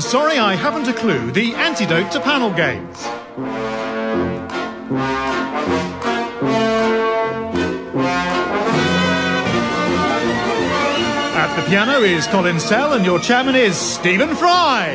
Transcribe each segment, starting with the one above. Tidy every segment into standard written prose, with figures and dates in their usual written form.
sorry I haven't a clue, the antidote to panel games. At the piano is Colin Sell and your chairman is Stephen Fry.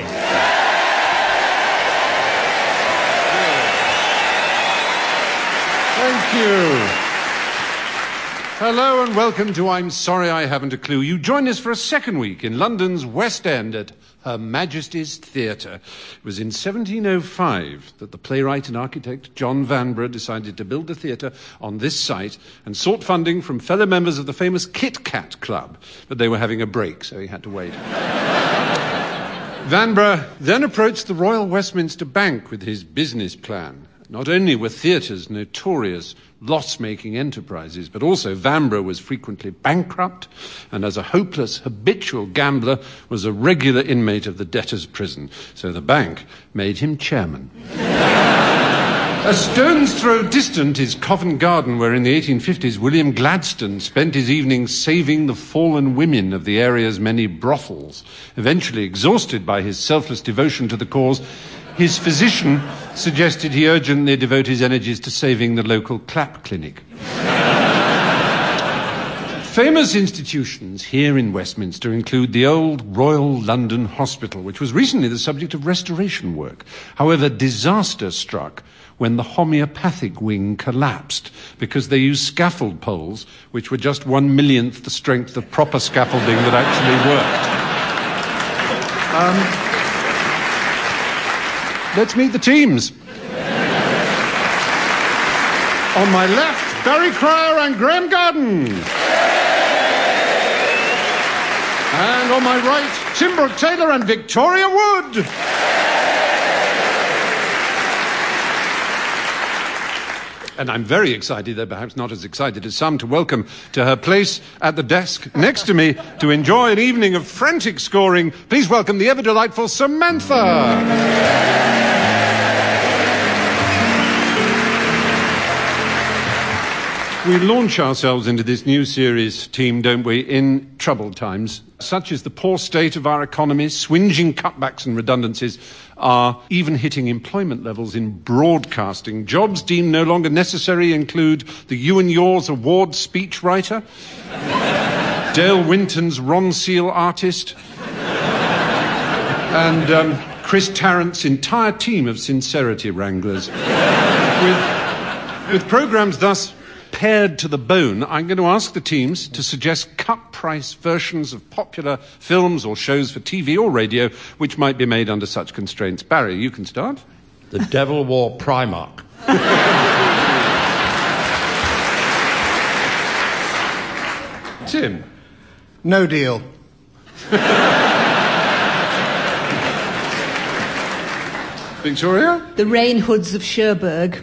Thank you. Hello and welcome to I'm Sorry I Haven't a Clue. You join us for a second week in London's West End at Her Majesty's Theatre. It was in 1705 that the playwright and architect John Vanbrugh decided to build a theatre on this site and sought funding from fellow members of the famous Kit Kat Club. But they were having a break, so he had to wait. Vanbrugh then approached the Royal Westminster Bank with his business plan. Not only were theatres notorious loss-making enterprises, but also Vanbrugh was frequently bankrupt and as a hopeless, habitual gambler was a regular inmate of the debtor's prison. So the bank made him chairman. A stone's throw distant is Covent Garden, where in the 1850s William Gladstone spent his evenings saving the fallen women of the area's many brothels. Eventually exhausted by his selfless devotion to the cause, his physician suggested he urgently devote his energies to saving the local clap clinic. Famous institutions here in Westminster include the old Royal London Hospital, which was recently the subject of restoration work. However, disaster struck when the homeopathic wing collapsed because they used scaffold poles which were just 1/1,000,000th the strength of proper scaffolding that actually worked. Let's meet the teams. On my left, Barry Cryer and Graham Garden. And on my right, Tim Brooke-Taylor and Victoria Wood. And I'm very excited, though perhaps not as excited as some, to welcome to her place at the desk next to me to enjoy an evening of frantic scoring. Please welcome the ever-delightful Samantha. We launch ourselves into this new series, team, don't we, in troubled times. Such is the poor state of our economy, swinging cutbacks and redundancies are even hitting employment levels in broadcasting. Jobs deemed no longer necessary include the You and Yours award speechwriter, Dale Winton's Ronseal artist, and Chris Tarrant's entire team of sincerity wranglers. With programmes thus pared to the bone, I'm going to ask the teams to suggest cut-price versions of popular films or shows for TV or radio which might be made under such constraints. Barry, you can start. The Devil Wore Primark. Tim. No Deal. Victoria? The Rain Hoods of Cherbourg.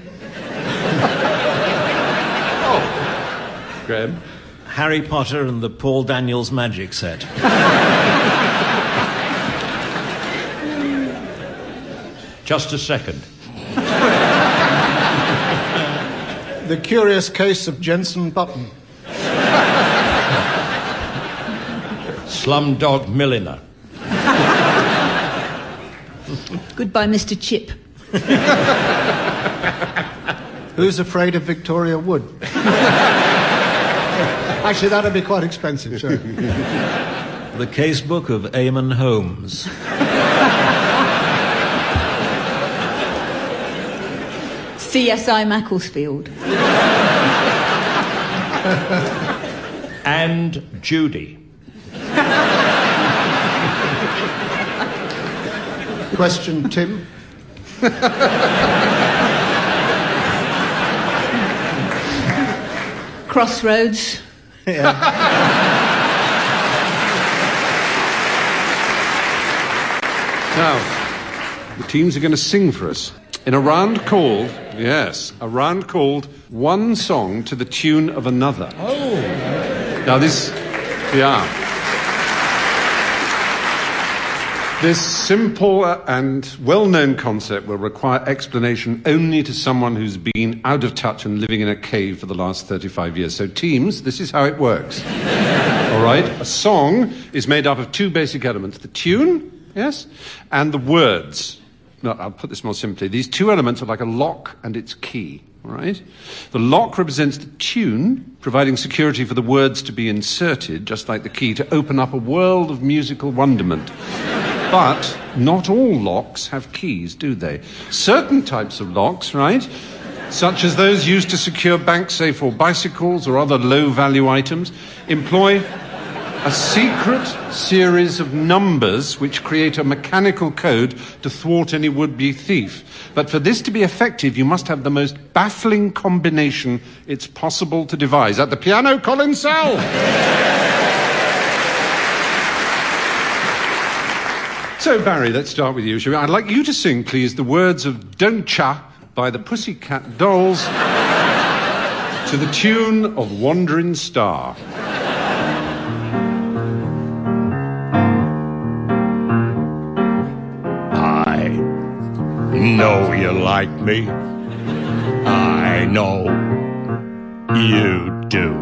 Graham? Harry Potter and the Paul Daniels magic set. Just a second. The Curious Case of Jensen Button. Slumdog Milliner. Goodbye, Mr. Chip. Who's Afraid of Victoria Wood? Actually, that'd be quite expensive, sure. The Casebook of Eamon Holmes. CSI Macclesfield. And Judy. Question, Tim. Crossroads. Yeah. Now, the teams are going to sing for us in a round called, One Song to the Tune of Another. Oh. Now this simple and well-known concept will require explanation only to someone who's been out of touch and living in a cave for the last 35 years. So teams, this is how it works. All right? A song is made up of two basic elements, the tune yes? And the words. No, I'll put this more simply. These two elements are like a lock and its key, all right? The lock represents the tune, providing security for the words to be inserted, just like the key to open up a world of musical wonderment. But not all locks have keys, do they? Certain types of locks, right, such as those used to secure bank safe or bicycles or other low-value items, employ a secret series of numbers which create a mechanical code to thwart any would-be thief. But for this to be effective, you must have the most baffling combination it's possible to devise. At the piano, Colin Sell! So, Barry, let's start with you, shall we? I'd like you to sing, please, the words of Don't Cha by the Pussycat Dolls to the tune of Wandering Star. I know you like me. I know you do.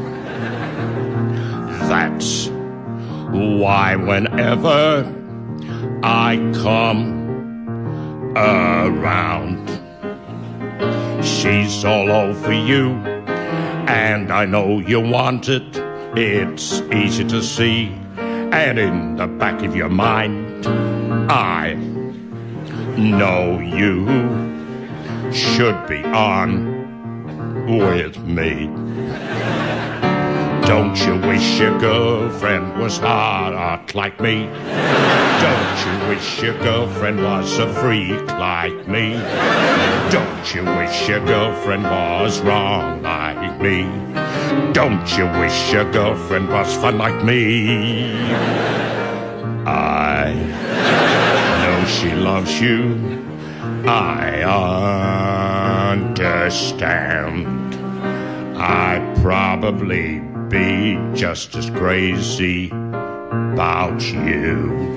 That's why whenever I come around, she's all over you, and I know you want it. It's easy to see, and in the back of your mind, I know you should be on with me. Don't you wish your girlfriend was hot like me? Don't you wish your girlfriend was a freak like me? Don't you wish your girlfriend was wrong like me? Don't you wish your girlfriend was fun like me? I know she loves you. I understand. I'd probably be just as crazy about you.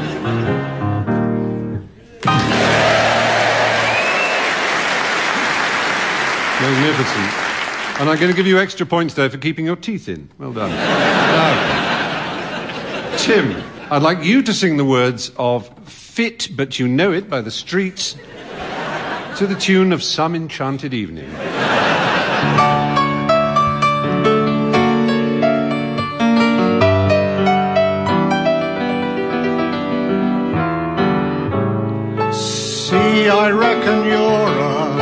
Magnificent. And I'm going to give you extra points there for keeping your teeth in. Well done. Now, Tim, I'd like you to sing the words of Fit But You Know It by the Streets to the tune of Some Enchanted Evening. See, I reckon you're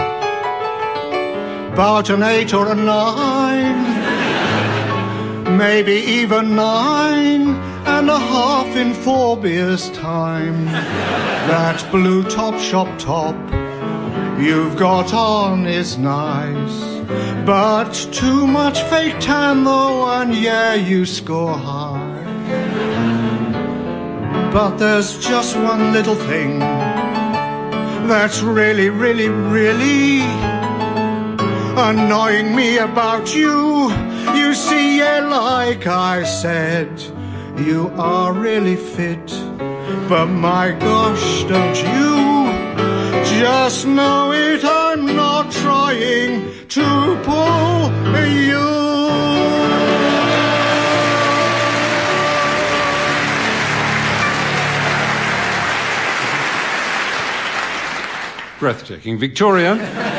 about an 8 or a 9, maybe even 9.5 in 4 beers' time. That blue Topshop top you've got on is nice, but too much fake tan though, and yeah, you score high. But there's just one little thing that's really, really, really annoying me about you. You see, yeah, like I said, you are really fit, but my gosh, don't you just know it? I'm not trying to pull you. Breathtaking. Victoria,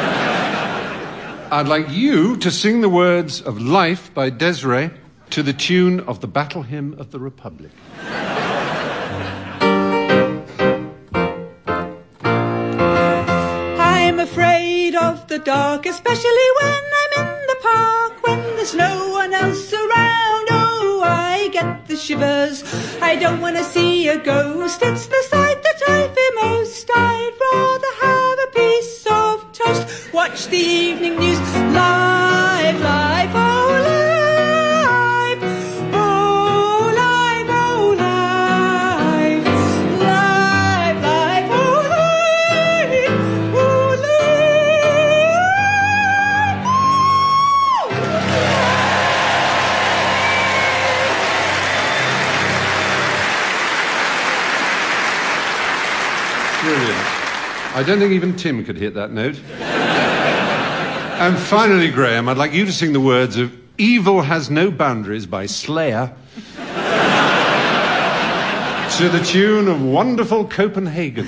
I'd like you to sing the words of Life by Desiree to the tune of the Battle Hymn of the Republic. I'm afraid of the dark, especially when I'm in the park, when there's no one else around. Oh, I get the shivers. I don't want to see a ghost. It's the sight that I fear most. I'd rather have a piece of toast. Watch the evening news. Live, live, oh, live. Oh, live, oh, live. Live, live, oh, live. Oh, Brilliant. I don't think even Tim could hit that note. And finally, Graham, I'd like you to sing the words of Evil Has No Boundaries by Slayer To the tune of Wonderful Copenhagen.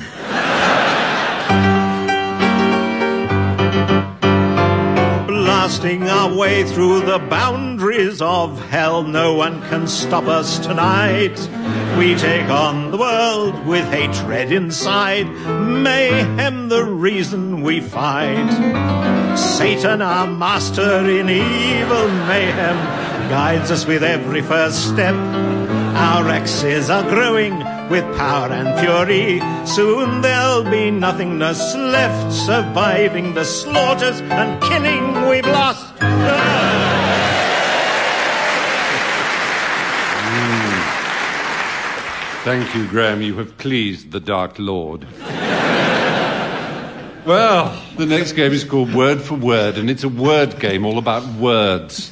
Blasting our way through the boundaries of hell, no one can stop us tonight. We take on the world with hatred inside, mayhem the reason we fight. Satan, our master in evil mayhem, guides us with every first step. Our axes are growing with power and fury. Soon there'll be nothingness left, surviving the slaughters and killing we've lost. Thank you, Graham. You have pleased the Dark Lord. Well, the next game is called Word for Word, and it's a word game all about words.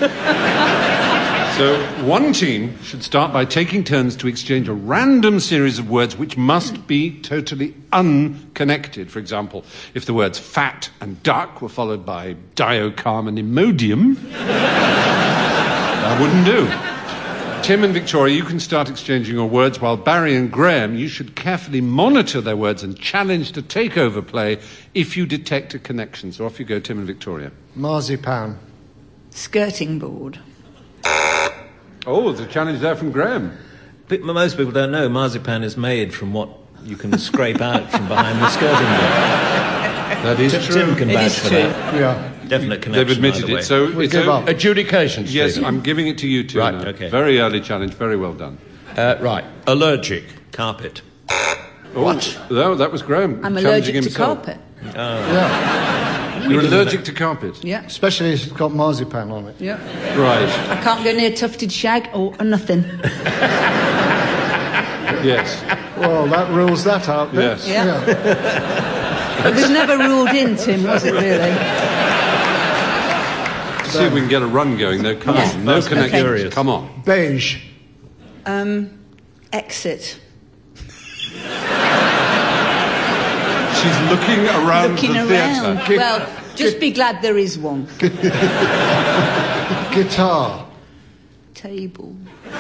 So one team should start by taking turns to exchange a random series of words which must be totally unconnected. For example, if the words fat and duck were followed by diocharm and Imodium, that wouldn't do. Tim and Victoria, you can start exchanging your words, while Barry and Graham, you should carefully monitor their words and challenge to takeover play if you detect a connection. So off you go, Tim and Victoria. Marzipan. Skirting board. Oh, there's a challenge there from Graham. Most people don't know marzipan is made from what you can scrape out from behind the skirting board. That is true. Tim can vouch for that. Yeah. Definite connection. They've admitted it. So We it's give up. Adjudication, Yes, Stephen. I'm giving it to you two. Right, now. okay. Very early challenge. Very well done. Right. Allergic. Carpet. What? No, that was Graham. I'm challenging allergic to himself. carpet. Yeah. You're allergic to carpet? Yeah, Especially if it's got marzipan on it. yeah. Right. I can't go near tufted shag or nothing. Yes. Well, that rules that out. then. Yes. Yeah. It was never ruled in, Tim, was it really? See if we can get a run going, though. Come Yeah. on. No Most connection. curious. Come on. Beige. Exit. She's looking around Looking the around. theatre. Well, just be glad there is one. Guitar. Table.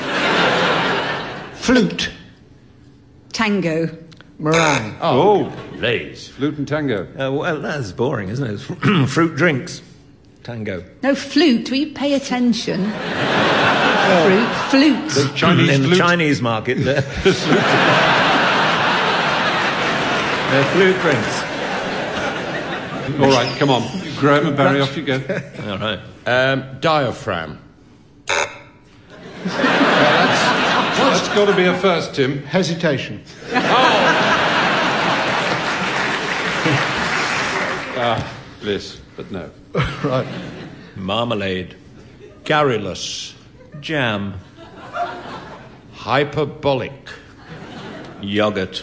Flute. Tango. Meringue. Oh, Please. flute and tango. Well, that's boring, isn't it? Fruit drinks. Tango. No, flute. Will you pay attention? Flute. Chinese In the flute. Chinese market, they're flute drinks. All right, come on. Graham and Barry, off you go. All right. Diaphragm. That's got to be a first, Tim. Hesitation. Bliss, but no. Right. Marmalade. Garrulous. Jam. Hyperbolic. Yogurt.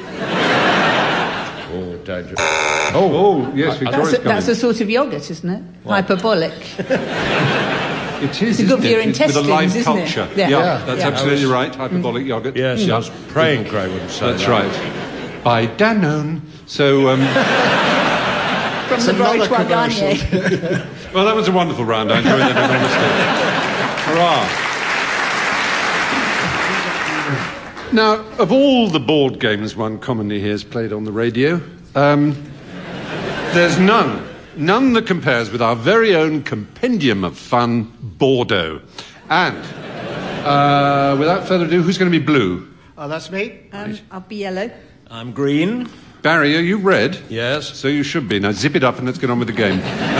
Oh, dangerous. Oh, yes, Victoria's coming. That's a sort of yogurt, isn't it? Hyperbolic. It is, It's good for your isn't it? With a live intestines, isn't it? culture. Yeah. That's Yeah. absolutely right. Hyperbolic yogurt. Yes, I was praying Gray wouldn't say That's that. right. By Danone. So, From the another Bright commercial. Garnier. well, that was a wonderful round. I enjoyed that enormously. Hurrah. Now, of all the board games one commonly hears played on the radio, there's none that compares with our very own compendium of fun, Bordeaux. And, without further ado, who's going to be blue? Oh, that's me. I'll be yellow. I'm green. Barry, are you red? Yes. So you should be. Now zip it up and let's get on with the game.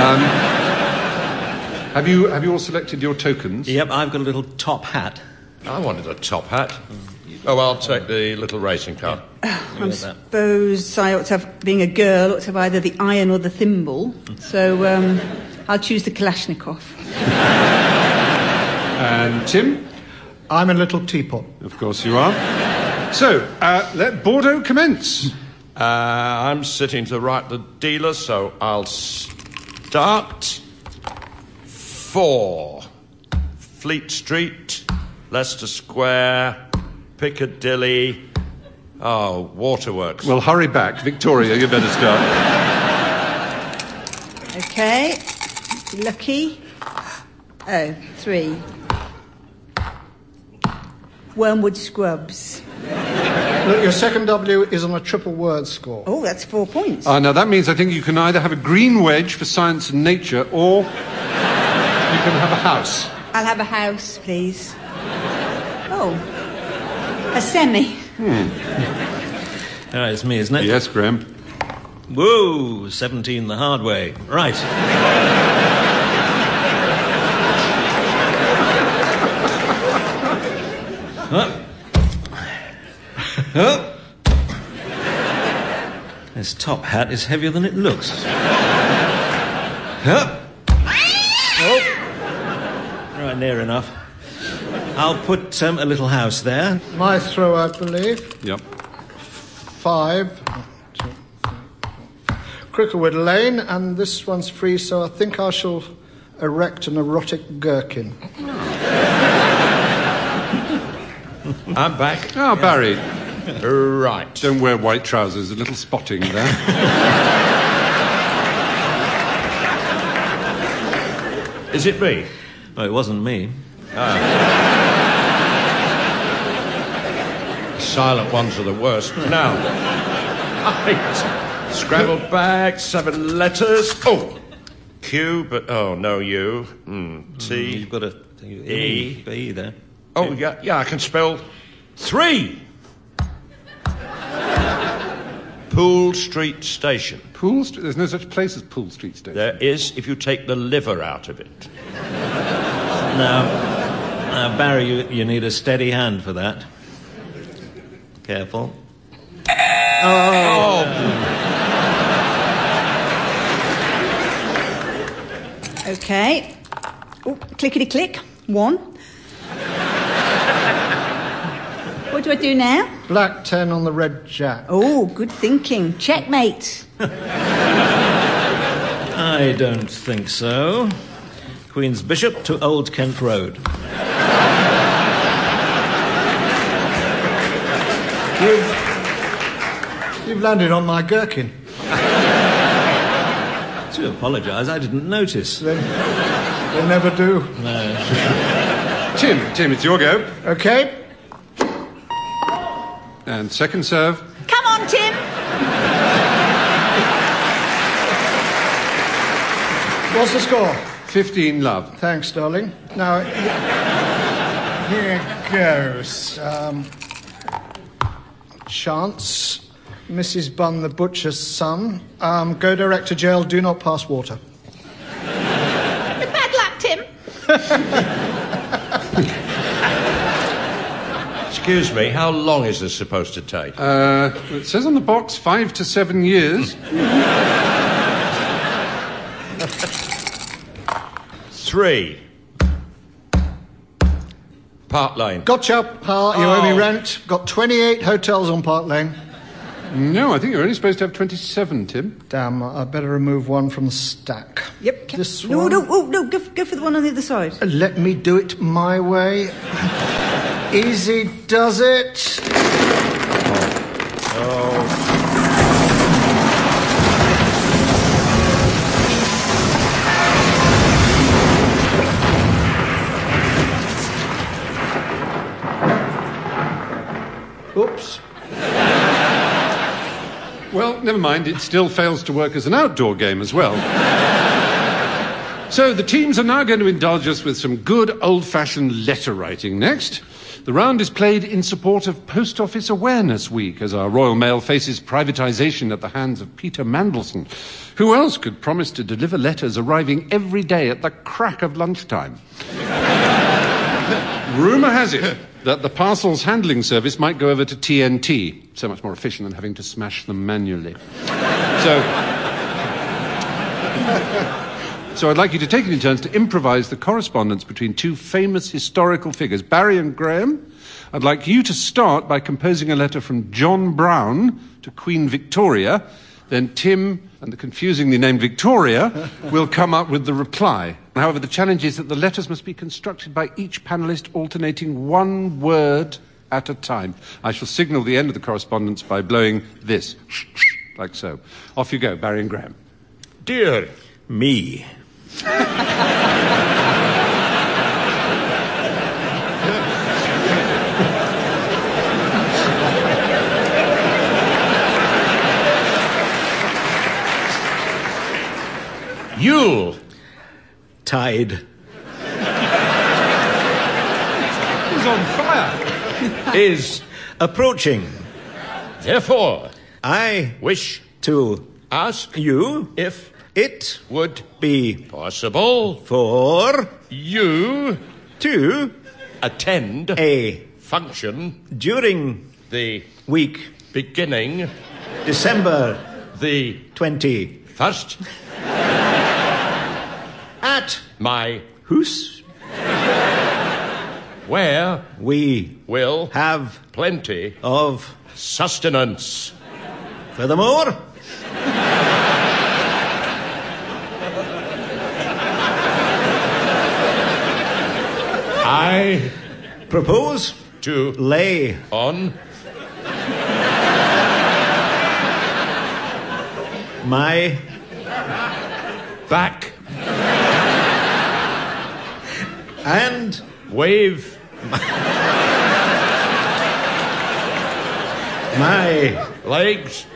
Have you all selected your tokens? Yep, I've got a little top hat. I wanted a top hat. Oh, I'll take the little racing car. I suppose I ought to have, being a girl, ought to have either the iron or the thimble. So I'll choose the Kalashnikov. And Tim? I'm a little teapot. Of course you are. So, let Bordeaux commence. I'm sitting to the right of the dealer, so I'll start. 4. Fleet Street, Leicester Square, Piccadilly. Oh, Waterworks. Well, hurry back. Victoria, you better start. Okay. Lucky. Oh, 3. Wormwood Scrubs. Look, your second W is on a triple word score. Oh, that's 4 points. Now that means I think you can either have a green wedge for science and nature, or you can have a house. I'll have a house, please. Oh, a semi. All right, it's me, isn't it? Yes, Graham. Whoa, 17 the hard way. Right. This top hat is heavier than it looks. Right, near enough. I'll put a little house there. My throw, I believe. Yep. 5. Cricklewood Lane, and this one's free, so I think I shall erect an erotic gherkin. I'm back. Oh, Barry. Right. Don't wear white trousers. A little spotting there. Is it me? Oh, it wasn't me. Silent ones are the worst. Now, right. Scrambled bag, 7 letters. Oh, Q, but no U. T. You've got a E. B there. Oh, yeah, I can spell 3. Poole Street Station. Poole Street? There's no such place as Poole Street Station. There is if you take the liver out of it. Now, Barry, you need a steady hand for that. Careful. Okay. Oh, clickety-click. 1. What do I do now? Black 10 on the red jack. Oh, good thinking. Checkmate. I don't think so. Queen's Bishop to Old Kent Road. You've landed on my gherkin. To apologise, I didn't notice. They never do. No. Tim, it's your go. Okay. And second serve. Come on, Tim. What's the score? 15 love. Thanks, darling. Now, here goes. Chance. Mrs. Bunn, the butcher's son. Go direct to jail, do not pass water. Bad luck, Tim. Excuse me, how long is this supposed to take? It says on the box 5 to 7 years. 3. Park Lane. Gotcha, pal. You owe me rent. Got 28 hotels on Park Lane. No, I think you're only supposed to have 27, Tim. Damn, I better remove one from the stack. Yep. This no, one? no, go for the one on the other side. Let me do it my way. Easy does it. Oops. Well, never mind. It still fails to work as an outdoor game as well. So the teams are now going to indulge us with some good old-fashioned letter writing next. The round is played in support of Post Office Awareness Week as our Royal Mail faces privatisation at the hands of Peter Mandelson. Who else could promise to deliver letters arriving every day at the crack of lunchtime? Rumour has it that the parcels handling service might go over to TNT. So much more efficient than having to smash them manually. So I'd like you to take it in turns to improvise the correspondence between two famous historical figures, Barry and Graham. I'd like you to start by composing a letter from John Brown to Queen Victoria. Then Tim and the confusingly named Victoria will come up with the reply. However, the challenge is that the letters must be constructed by each panellist alternating one word at a time. I shall signal the end of the correspondence by blowing this, like so. Off you go, Barry and Graham. Dear Me. Yule. Tide. He's on fire. Is Approaching. therefore I wish to ask you if it would be possible for you to attend a function during the week beginning December the 21st at my whose where we will have plenty of sustenance. furthermore I propose to lay on my back and wave my legs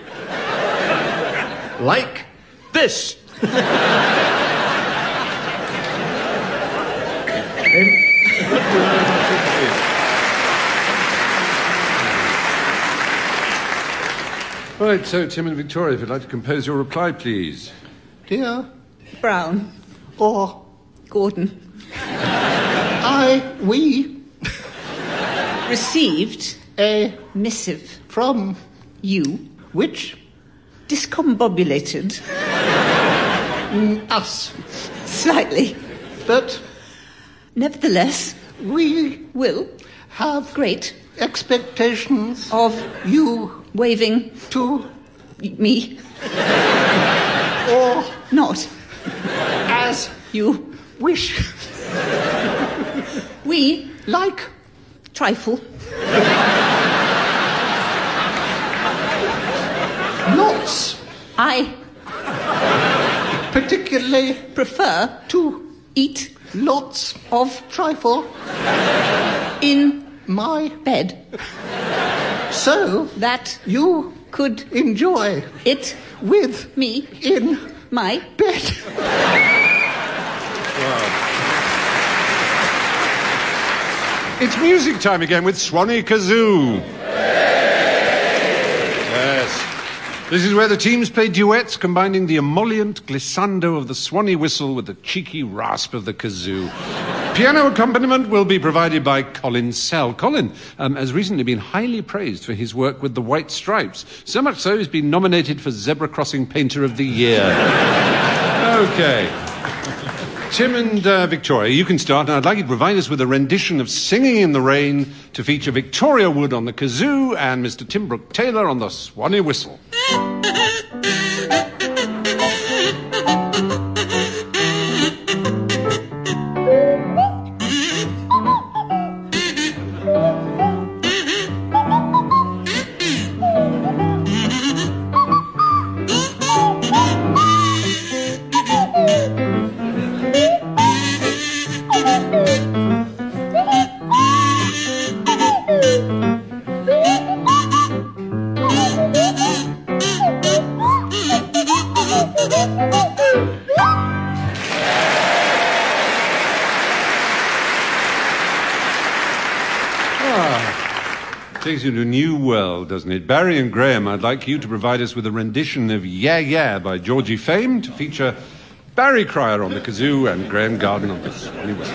like this. Right, so Tim and Victoria, if you'd like to compose your reply, please. Dear Brown. or Gordon. we Received a missive. from You which discombobulated us slightly. that Nevertheless, we will have great expectations of you waving to me or not as you. wish We like trifle lots I particularly prefer to eat lots of trifle in my bed so that you could enjoy it with me in my bed. It's music time again with Swanee Kazoo. Yes. This is where the teams play duets, combining the emollient glissando of the Swanee whistle with the cheeky rasp of the kazoo. Piano accompaniment will be provided by Colin Sell. Colin has recently been highly praised for his work with the White Stripes. So much so he's been nominated for Zebra Crossing Painter of the Year. Okay. Tim and Victoria, you can start, and I'd like you to provide us with a rendition of Singing in the Rain to feature Victoria Wood on the kazoo and Mr. Tim Brooke Taylor on the Swanee whistle. Takes you to a new world, doesn't it? Barry and Graham, I'd like you to provide us with a rendition of Yeah Yeah by Georgie Fame to feature Barry Cryer on the kazoo and Graham Garden on the Swanee whistle.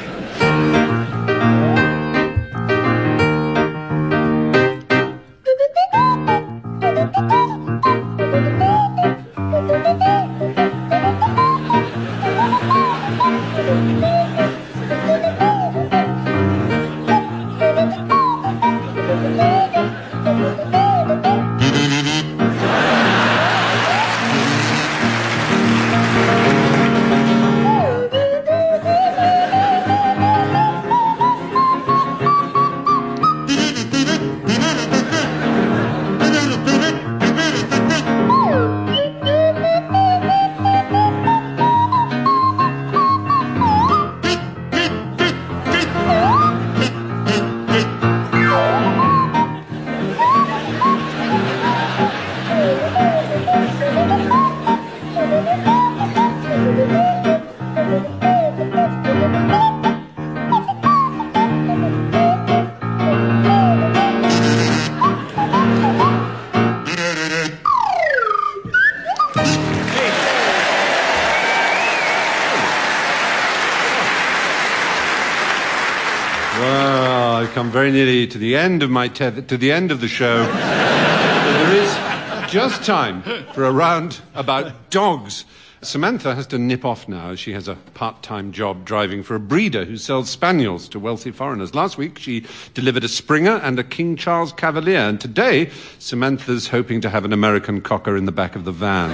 very nearly to the end of my to the end of the show. There is just time for a round about dogs. Samantha has to nip off now as she has a part-time job driving for a breeder who sells spaniels to wealthy foreigners. Last week, she delivered a Springer and a King Charles Cavalier, and today, Samantha's hoping to have an American Cocker in the back of the van.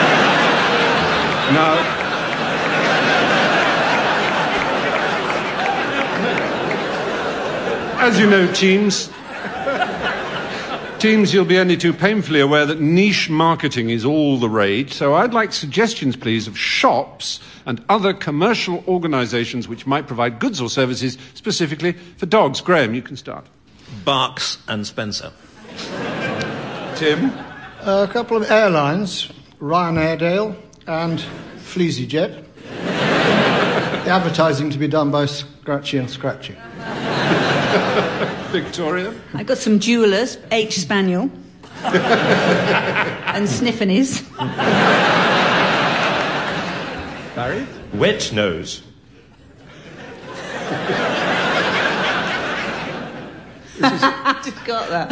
Now, as you know, teams, you'll be only too painfully aware that niche marketing is all the rage, so I'd like suggestions, please, of shops and other commercial organisations which might provide goods or services specifically for dogs. Graham, you can start. Barks and Spencer. Tim? A couple of airlines, Ryanair Dale and FleasyJet. The advertising to be done by Scratchy and Scratchy. Victoria? I got some jewellers, H Spaniel, and Sniffinies. Barry? Wet nose. I just got that.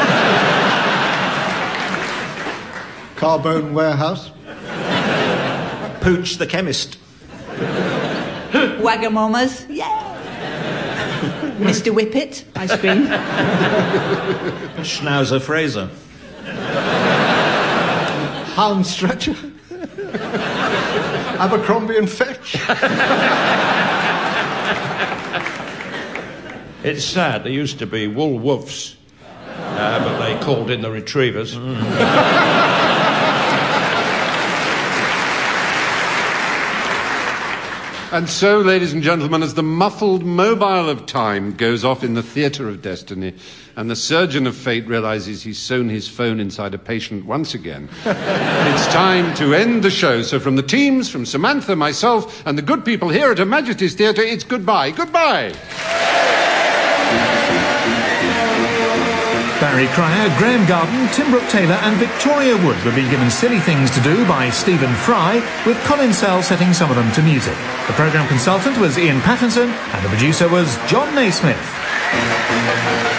Carbone Warehouse. Pooch the chemist. Wagamamas, yeah. Mr. Whippet, ice cream. Schnauzer Fraser. Hound Stretcher. Abercrombie and Fetch. It's sad. There used to be wool wolves, but they called in the retrievers. And so, ladies and gentlemen, as the muffled mobile of time goes off in the theatre of destiny, and the surgeon of fate realises he's sewn his phone inside a patient once again, it's time to end the show. So from the teams, from Samantha, myself, and the good people here at Her Majesty's Theatre, it's goodbye. Goodbye! Barry Cryer, Graham Garden, Tim Brooke Taylor and Victoria Wood were being given silly things to do by Stephen Fry, with Colin Sell setting some of them to music. The programme consultant was Ian Pattinson and the producer was John Naismith.